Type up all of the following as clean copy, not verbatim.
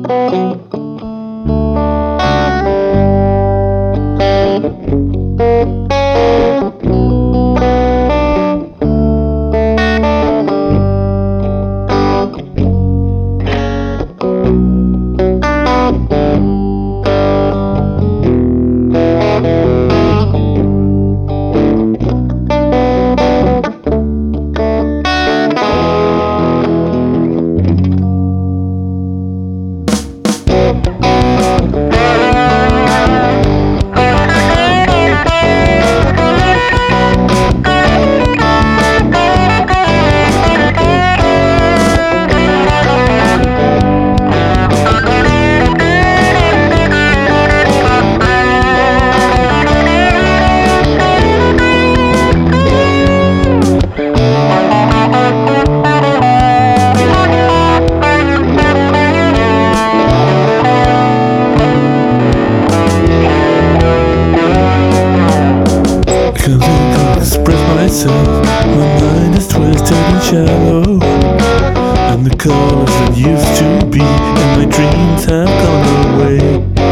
Can't express myself. My mind is twisted and shallow, and the colors that used to be in my dreams have gone away.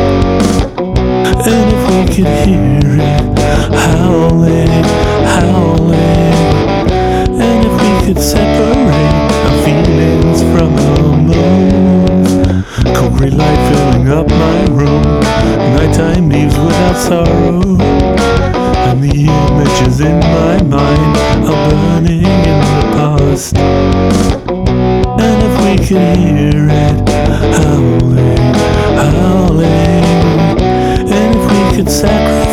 And if we could hear it howling, howling, and if we could separate our feelings from our moods. Cold grey light filling up my room, nighttime leaves without sorrow, and the images in my mind are burning in the past. And if we could hear it howling, howling, and if we could sacrifice